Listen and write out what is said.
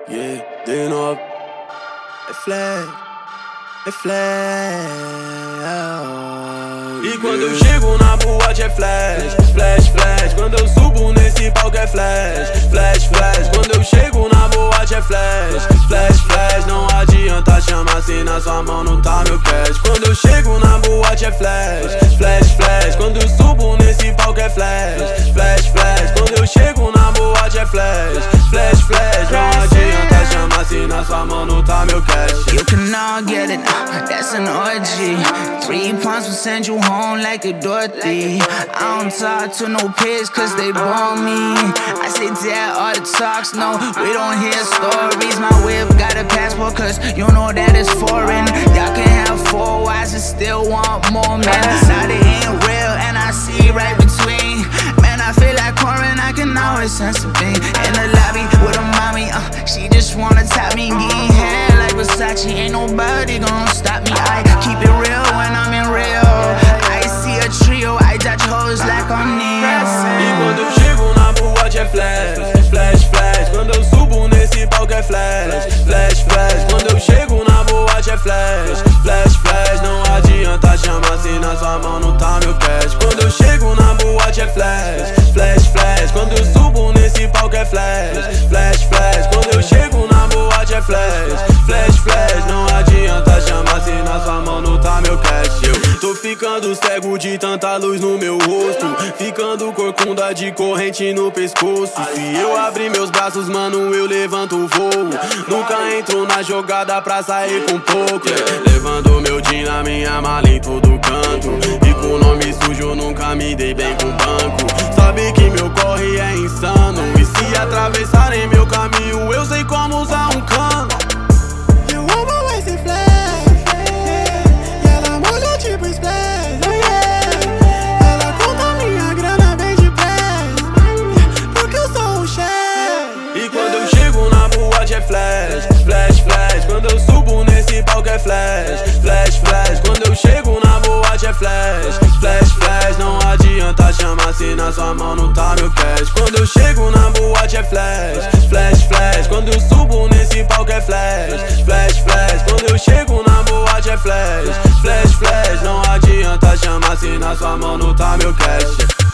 Yeah, de novo. É flash, é flash. E quando eu chego na boate é flash, flash, flash. Quando eu subo nesse palco é flash, flash, flash. Quando eu chego na boate é flash, flash, flash. Não adianta chamar se na sua mão não tá meu cash. Quando eu chego na boate é flash, flash, flash. Quando eu subo nesse palco é flash, flash, flash. Quando eu chego na boate é flash, flash, flash. Não adianta chamar se na sua mão não tá meu cash. You can all get it, that's an orgy. 3 points will send you home like a Dorothy. I don't talk to no pigs cause they bore me. I say dad all the talks, no, we don't hear stories. My whip got a passport cause you know that it's foreign. Y'all can have 4 wives and still want more, man. Now they ain't real and I see right between. Man, I feel like Corin, I can always sense a beam. In the lobby with a mommy, she just wanna top me. Getting hair like Versace, ain't nobody gon' stop me. I keep it real when I'm in real. I see a trio, I dodge hoes like I'm Neo. E quando eu chego na boate é flash, flash, flash. Quando eu subo nesse palco é flash, flash, flash. Quando eu chego na boate é flash, flash, flash. Não adianta chamar se na sua mão não tá meu cash. Quando eu chego na boate é flash, flash, flash. Quando eu subo nesse palco é flash, flash, flash. Quando eu chego na boate é flash, flash, flash. Não adianta chamar se na sua mão não tá meu cash. Eu tô ficando cego de tanta luz no meu rosto, ficando corcunda de corrente no pescoço. Se eu abrir meus braços, mano, eu levanto o voo. Nunca entro na jogada pra sair com pouco. Levando meu din na minha mala em todo canto. E com nome sujo nunca me dei bem com banco. Sabe que meu corre é insano. E se atravessarem meu caminho, eu sei como usar um cano. Eu amo esse flash, e ela molha tipo splash, ela conta minha grana bem de perto, porque eu sou o chefe. E quando eu chego na boate é flash, flash, flash. Quando eu subo nesse palco é flash, flash, flash. Quando eu chego na boate é flash, flash, flash. Não adianta chamar se na sua mão não tá meu cash. Quando eu chego na boate é flash, flash, flash. Quando eu subo nesse palco é flash, flash, flash. Quando eu chego na boate é flash, flash, flash. Não adianta chamar se na sua mão não tá meu cash.